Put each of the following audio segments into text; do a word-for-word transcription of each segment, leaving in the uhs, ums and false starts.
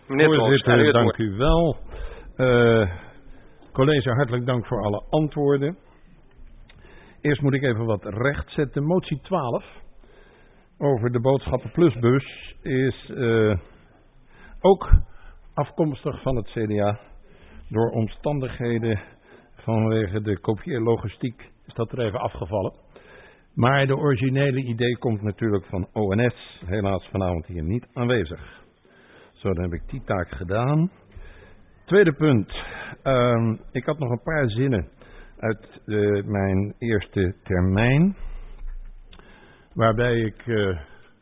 Meneer Voorzitter, dank u wel. Uh, college, hartelijk dank voor alle antwoorden. Eerst moet ik even wat rechtzetten. Motie twaalf over de boodschappen plusbus is uh, ook afkomstig van het C D A. Door omstandigheden vanwege de kopieerlogistiek is dat er even afgevallen. Maar de originele idee komt natuurlijk van O N S, helaas vanavond hier niet aanwezig. Zo, dan heb ik die taak gedaan. Tweede punt. Uh, ik had nog een paar zinnen uit uh, mijn eerste termijn. Waarbij ik uh,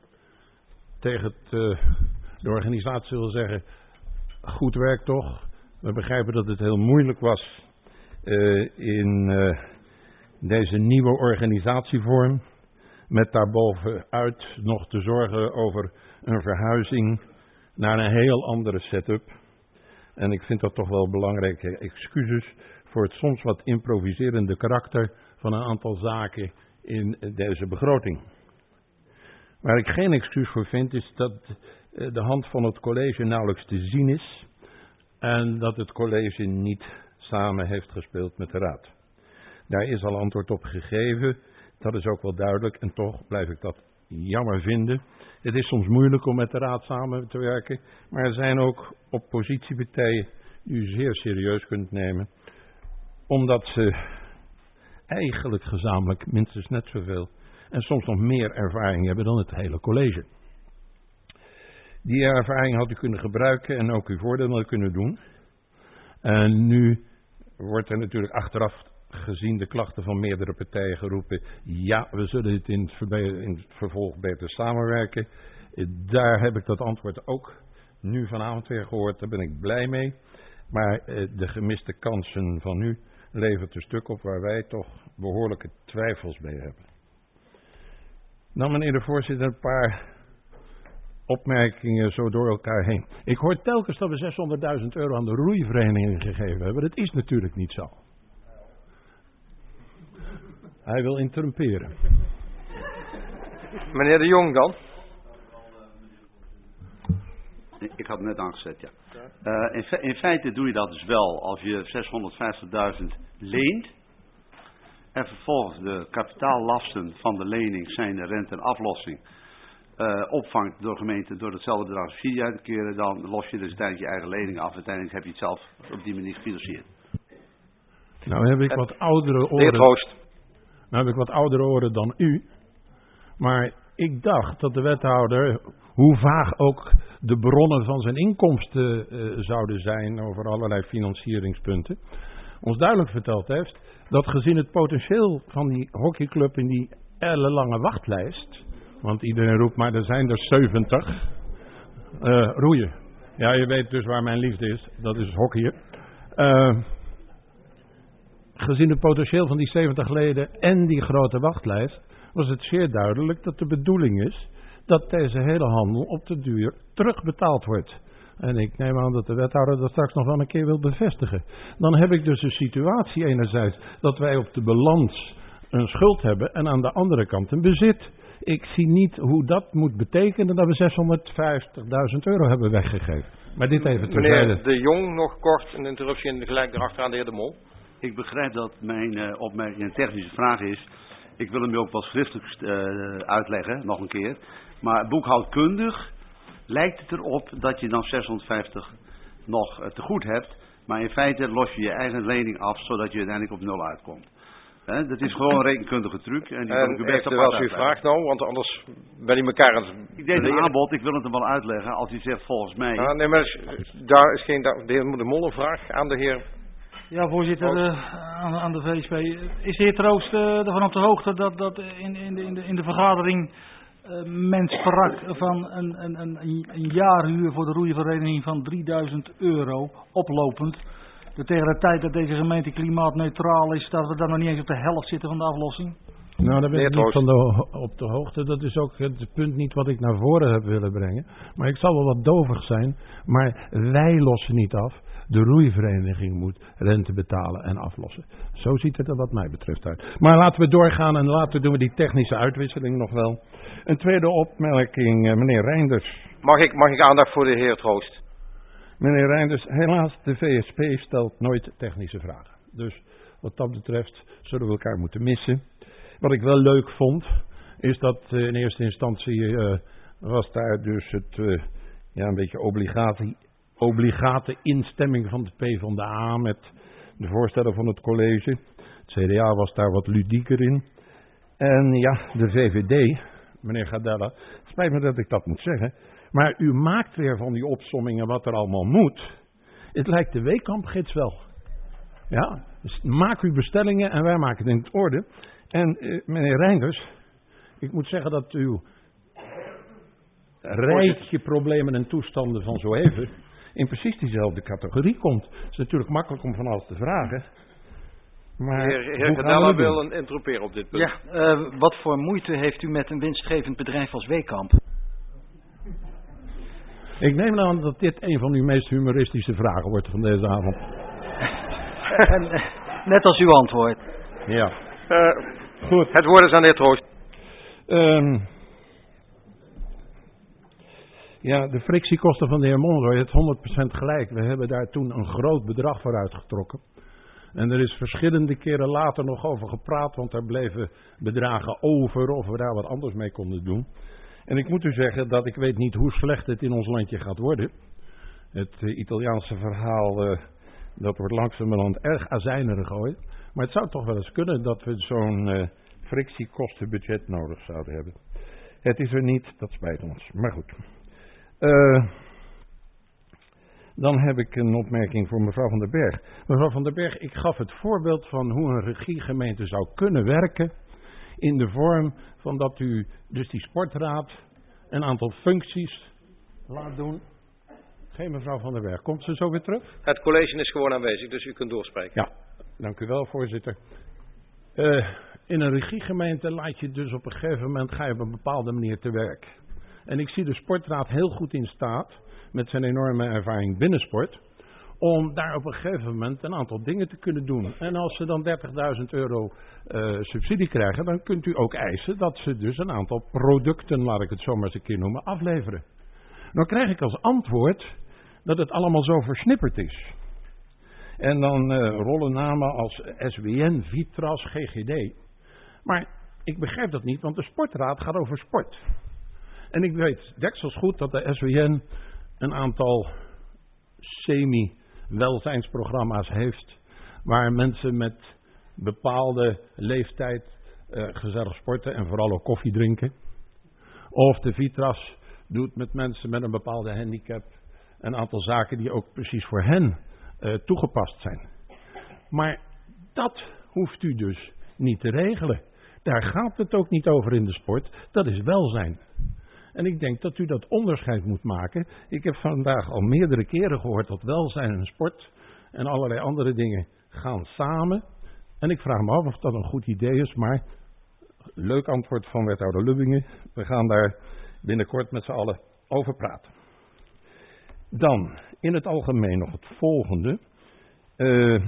tegen het, uh, de organisatie wil zeggen, goed werk toch. We begrijpen dat het heel moeilijk was uh, in uh, deze nieuwe organisatievorm. Met daarbovenuit nog te zorgen over een verhuizing naar een heel andere setup. En ik vind dat toch wel belangrijke excuses voor het soms wat improviserende karakter van een aantal zaken in deze begroting. Waar ik geen excuus voor vind is dat de hand van het college nauwelijks te zien is en dat het college niet samen heeft gespeeld met de raad. Daar is al antwoord op gegeven, dat is ook wel duidelijk en toch blijf ik dat jammer vinden. Het is soms moeilijk om met de raad samen te werken, maar er zijn ook oppositiepartijen die u zeer serieus kunt nemen, omdat ze eigenlijk gezamenlijk minstens net zoveel en soms nog meer ervaring hebben dan het hele college. Die ervaring had u kunnen gebruiken en ook uw voordeel kunnen doen. En nu wordt er natuurlijk achteraf gezien de klachten van meerdere partijen geroepen, ja, we zullen het in het, verbe- in het vervolg beter samenwerken. Daar heb ik dat antwoord ook nu vanavond weer gehoord, daar ben ik blij mee. Maar eh, de gemiste kansen van u levert een stuk op waar wij toch behoorlijke twijfels bij hebben. Nou, meneer de voorzitter, een paar opmerkingen zo door elkaar heen. Ik hoor telkens dat we zeshonderdduizend euro aan de roeivereniging gegeven hebben. Dat is natuurlijk niet zo. Hij wil interrumperen. Meneer de Jong dan? Ik had het net aangezet, ja. Uh, in, fe- in feite doe je dat dus wel als je zeshonderdvijftigduizend leent. En vervolgens de kapitaallasten van de lening, zijn de rente en aflossing, uh, opvangt door gemeente door hetzelfde bedrag subsidie uit te keren. Dan los je dus tijdens je eigen lening af. Uiteindelijk heb je het zelf op die manier gefinancierd. Nou heb ik wat oudere oren. Nou heb ik wat oudere oren dan u. Maar ik dacht dat de wethouder, hoe vaag ook de bronnen van zijn inkomsten uh, zouden zijn over allerlei financieringspunten, ons duidelijk verteld heeft dat gezien het potentieel van die hockeyclub in die ellenlange wachtlijst, want iedereen roept maar er zijn er zeventig, uh, roeien. Ja, je weet dus waar mijn liefde is, dat is hockeyen. Uh, gezien het potentieel van die zeventig leden en die grote wachtlijst, was het zeer duidelijk dat de bedoeling is dat deze hele handel op de duur terugbetaald wordt. En ik neem aan dat de wethouder dat straks nog wel een keer wil bevestigen. Dan heb ik dus een situatie enerzijds dat wij op de balans een schuld hebben en aan de andere kant een bezit. Ik zie niet hoe dat moet betekenen dat we zeshonderdvijftigduizend euro hebben weggegeven. Maar dit even terzijde. Meneer de Jong, nog kort een interruptie en gelijk erachteraan de heer De Mol. Ik begrijp dat mijn uh, opmerking een technische vraag is. Ik wil hem ook wel schriftelijk uh, uitleggen, nog een keer. Maar boekhoudkundig lijkt het erop dat je dan zeshonderdvijftig nog uh, te goed hebt. Maar in feite los je je eigen lening af, zodat je uiteindelijk op nul uitkomt. He, dat is gewoon een rekenkundige truc. En die en ik u best wel als u vraagt nou, want anders ben ik elkaar aan het... Ik deed een aanbod, ik wil het hem wel uitleggen. Als u zegt volgens mij... Ja, nee, maar daar is geen... De heer De Mol een vraag aan de heer... Ja, voorzitter, uh, aan, aan de V S P. Is de heer Troost uh, ervan op de hoogte dat, dat in, in, de, in, de, in de vergadering uh, men sprak van een, een, een, een jaarhuur voor de roeivereniging van drieduizend euro oplopend? Dat tegen de tijd dat deze gemeente klimaatneutraal is, dat we dan nog niet eens op de helft zitten van de aflossing? Nou, daar ben ik niet van de, op de hoogte. Dat is ook het punt niet wat ik naar voren heb willen brengen. Maar ik zal wel wat dovig zijn. Maar wij lossen niet af. De roeivereniging moet rente betalen en aflossen. Zo ziet het er wat mij betreft uit. Maar laten we doorgaan en later doen we die technische uitwisseling nog wel. Een tweede opmerking, meneer Reinders. Mag ik, mag ik aandacht voor de heer Troost? Meneer Reinders, helaas, de V S P stelt nooit technische vragen. Dus wat dat betreft zullen we elkaar moeten missen. Wat ik wel leuk vond, is dat uh, in eerste instantie uh, was daar dus het uh, ja, een beetje obligate, obligate instemming van de PvdA met de voorstellen van het college. Het C D A was daar wat ludieker in. En ja, de V V D, meneer Gadella, het spijt me dat ik dat moet zeggen, maar u maakt weer van die opsommingen wat er allemaal moet. Het lijkt de Weekamp-gids wel. Ja, dus maak uw bestellingen en wij maken het in het orde. En uh, meneer Reinders, ik moet zeggen dat uw rijtje problemen en toestanden van zo even in precies diezelfde categorie komt. Het is natuurlijk makkelijk om van alles te vragen. Maar heer heer Gadella wil een interroperen op dit punt. Ja, uh, wat voor moeite heeft u met een winstgevend bedrijf als Weekamp? Ik neem aan dat dit een van uw meest humoristische vragen wordt van deze avond. en, uh, net als uw antwoord. Ja. Uh, Goed. Het woord is aan de heer Troost. Um, ja, de frictiekosten van de heer Monroy, het honderd procent gelijk. We hebben daar toen een groot bedrag voor uitgetrokken. En er is verschillende keren later nog over gepraat, want er bleven bedragen over of we daar wat anders mee konden doen. En ik moet u zeggen dat ik weet niet hoe slecht het in ons landje gaat worden. Het uh, Italiaanse verhaal, uh, dat wordt langzamerhand erg azijnerig ooit. Maar het zou toch wel eens kunnen dat we zo'n uh, frictiekostenbudget nodig zouden hebben. Het is er niet, dat spijt ons. Maar goed. Uh, dan heb ik een opmerking voor mevrouw Van den Berg. Mevrouw Van den Berg, ik gaf het voorbeeld van hoe een regiegemeente zou kunnen werken. In de vorm van dat u dus die sportraad een aantal functies laat doen. Geen mevrouw Van den Berg. Komt ze zo weer terug? Het college is gewoon aanwezig, dus u kunt doorspreken. Ja, dank u wel, voorzitter. Uh, in een regiegemeente laat je dus op een gegeven moment, ga je op een bepaalde manier te werk. En ik zie de sportraad heel goed in staat, met zijn enorme ervaring binnen sport, om daar op een gegeven moment een aantal dingen te kunnen doen. En als ze dan dertigduizend euro uh, subsidie krijgen, dan kunt u ook eisen dat ze dus een aantal producten, laat ik het zo maar eens een keer noemen, afleveren. Dan krijg ik als antwoord dat het allemaal zo versnipperd is. En dan uh, rollen namen als S W N, Vitras, G G D. Maar ik begrijp dat niet, want de sportraad gaat over sport. En ik weet deksels goed dat de S W N een aantal semi-welzijnsprogramma's heeft, waar mensen met bepaalde leeftijd uh, gezellig sporten en vooral ook koffie drinken. Of de Vitras doet met mensen met een bepaalde handicap een aantal zaken die ook precies voor hen uh, toegepast zijn. Maar dat hoeft u dus niet te regelen. Daar gaat het ook niet over in de sport. Dat is welzijn. En ik denk dat u dat onderscheid moet maken. Ik heb vandaag al meerdere keren gehoord dat welzijn en sport en allerlei andere dingen gaan samen. En ik vraag me af of dat een goed idee is, maar leuk antwoord van wethouder Lubbingen. We gaan daar binnenkort met z'n allen over praten. Dan, in het algemeen nog het volgende. Uh,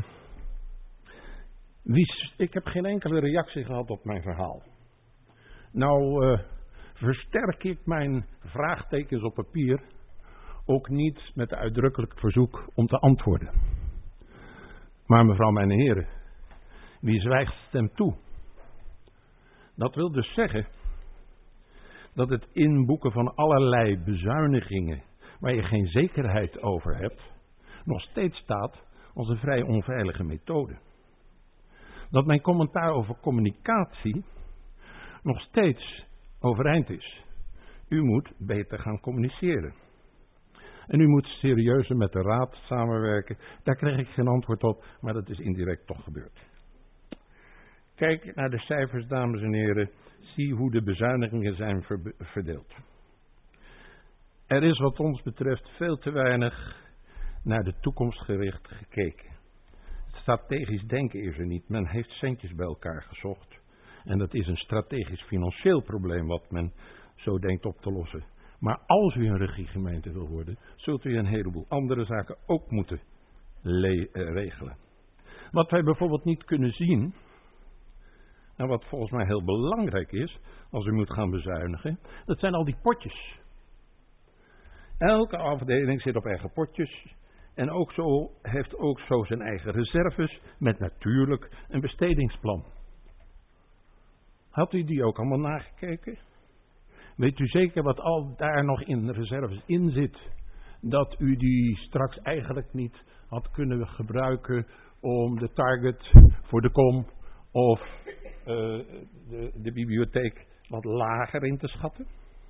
wie, ik heb geen enkele reactie gehad op mijn verhaal. Nou, uh, versterk ik mijn vraagtekens op papier ook niet met uitdrukkelijk verzoek om te antwoorden. Maar mevrouw, mijn heren, wie zwijgt stemt toe. Dat wil dus zeggen dat het inboeken van allerlei bezuinigingen waar je geen zekerheid over hebt, nog steeds staat als een vrij onveilige methode. Dat mijn commentaar over communicatie nog steeds overeind is. U moet beter gaan communiceren. En u moet serieuzer met de raad samenwerken. Daar kreeg ik geen antwoord op, maar dat is indirect toch gebeurd. Kijk naar de cijfers, dames en heren. Zie hoe de bezuinigingen zijn verdeeld. Er is wat ons betreft veel te weinig naar de toekomst gericht gekeken. Strategisch denken is er niet. Men heeft centjes bij elkaar gezocht. En dat is een strategisch financieel probleem wat men zo denkt op te lossen. Maar als u een regiegemeente wil worden, zult u een heleboel andere zaken ook moeten le- uh, regelen. Wat wij bijvoorbeeld niet kunnen zien, en wat volgens mij heel belangrijk is, als u moet gaan bezuinigen, dat zijn al die potjes. Elke afdeling zit op eigen potjes. En ook zo heeft ook zo zijn eigen reserves. Met natuurlijk een bestedingsplan. Had u die ook allemaal nagekeken? Weet u zeker wat al daar nog in reserves in zit? Dat u die straks eigenlijk niet had kunnen gebruiken om de target voor de kom of uh, de, de bibliotheek wat lager in te schatten?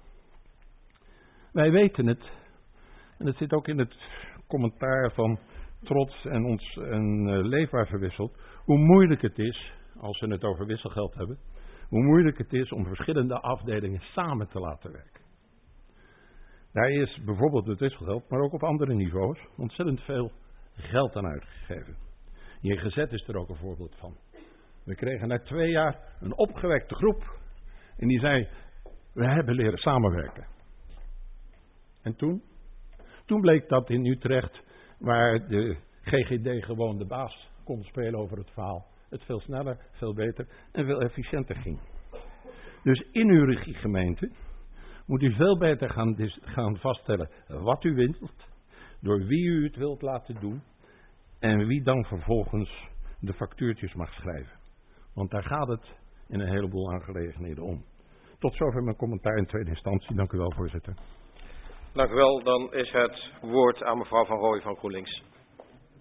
Wij weten het. En het zit ook in het commentaar van Trots en ons en, uh, Leefbaar verwisseld. Hoe moeilijk het is, als we het over wisselgeld hebben. Hoe moeilijk het is om verschillende afdelingen samen te laten werken. Daar is bijvoorbeeld het wisselgeld, maar ook op andere niveaus, ontzettend veel geld aan uitgegeven. J G Z is er ook een voorbeeld van. We kregen na twee jaar een opgewekte groep. En die zei, we hebben leren samenwerken. En toen? Toen bleek dat in Utrecht, waar de G G D gewoon de baas kon spelen over het verhaal, het veel sneller, veel beter en veel efficiënter ging. Dus in uw regiegemeente moet u veel beter gaan, gaan vaststellen wat u wilt, door wie u het wilt laten doen en wie dan vervolgens de factuurtjes mag schrijven. Want daar gaat het in een heleboel aangelegenheden om. Tot zover mijn commentaar in tweede instantie. Dank u wel, voorzitter. Dank u wel. Dan is het woord aan mevrouw Van Rooij van GroenLinks.